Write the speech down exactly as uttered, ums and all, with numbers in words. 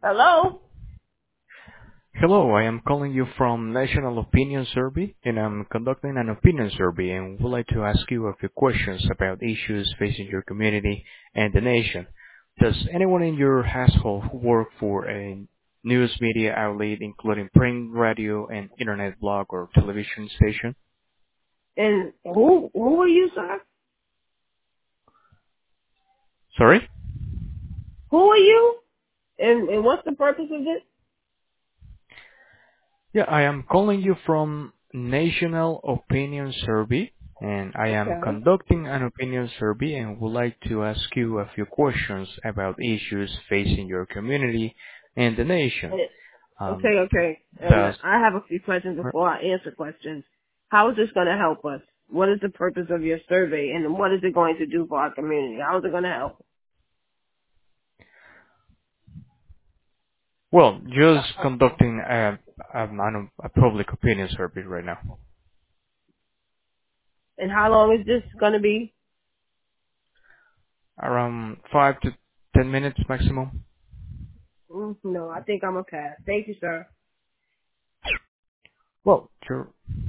Hello? Hello, I am calling you from National Opinion Survey, and I'm conducting an opinion survey and would like to ask you a few questions about issues facing your community and the nation. Does anyone in your household work for a news media outlet, including print, radio, and internet blog or television station? And who who are you, sir? Sorry? Who are you? And and what's the purpose of this? Yeah, I am calling you from National Opinion Survey, and I am Okay. conducting an opinion survey and would like to ask you a few questions about issues facing your community and the nation. Eh, Um, Okay, okay. And thus, I have a few questions before I answer questions. How is this going to help us? What is the purpose of your survey, and what is it going to do for our community? How is it going to help? well, just conducting a, a, an- a public opinion survey right now. And how long is this going to be? Around five to ten minutes maximum. Mm, no, I think I'm a pass. Thank you, sir. Well, sure.